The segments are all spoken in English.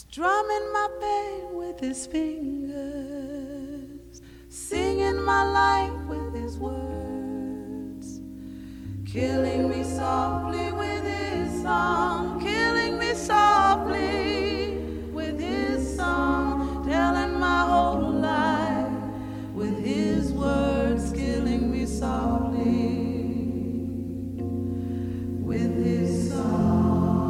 Strumming my pain with his fingers, singing my life with his words, killing me softly with his song, killing me softly with his song, telling my whole life with his words, killing me softly with his song.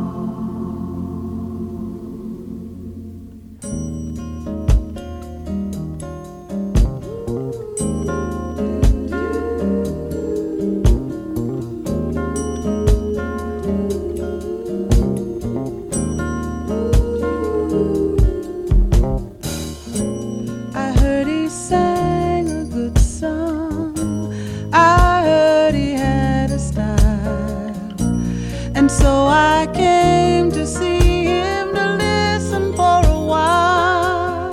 Sang a good song. I heard he had a style, and so I came to see him to listen for a while.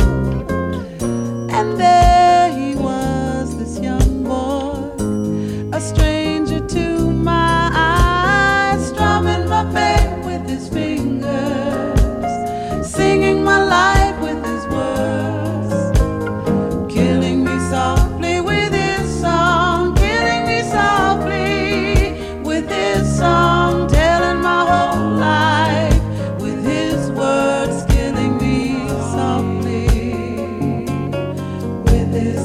And there he was, this young boy, a stranger to my eyes, strumming my pain with his fingers, singing my life with his words, killing me softly with his song, killing me softly with his song, telling my whole life with his words, killing me softly with his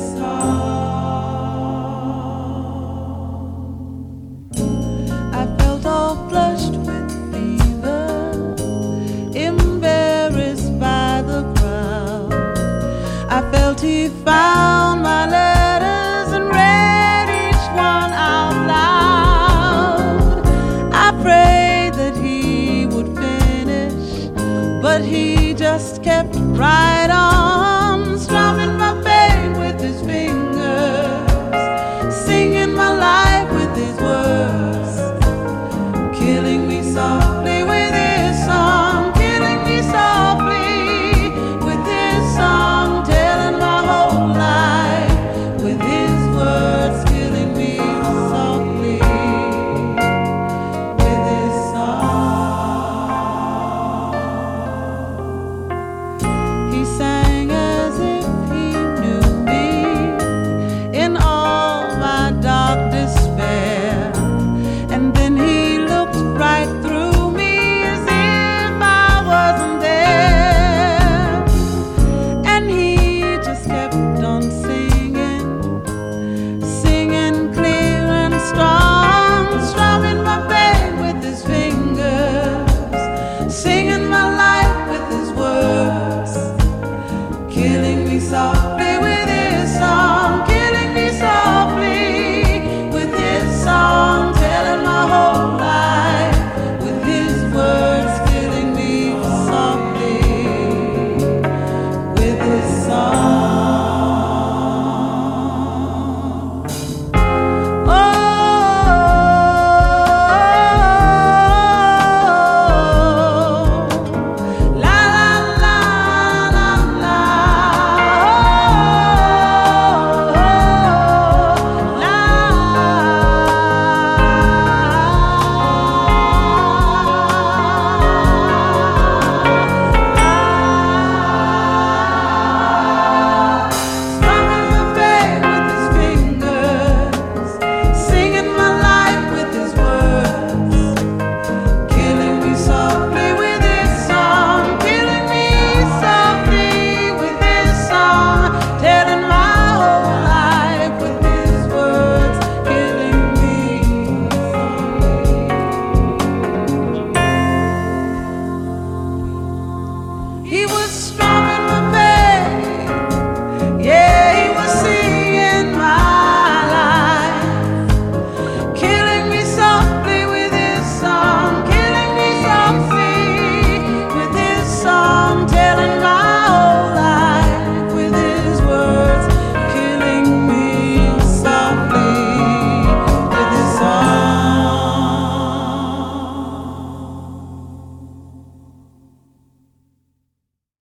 song. I felt all flushed with fever, embarrassed by the crowd. I felt he found my letters and read each one out loud. I prayed that he would finish, but he just kept right on, strumming my pain with his fingers, singing my life with his words, killing me softly with his song, killing me softly with his song, telling my whole life with his words, killing me softly with his song. He sang as if he knew me in all my dark despair, and then he looked right through me as if I wasn't there, and he just kept on singing, singing clear and strong, strumming my pain with his fingers, singing my life with his words, killing me softly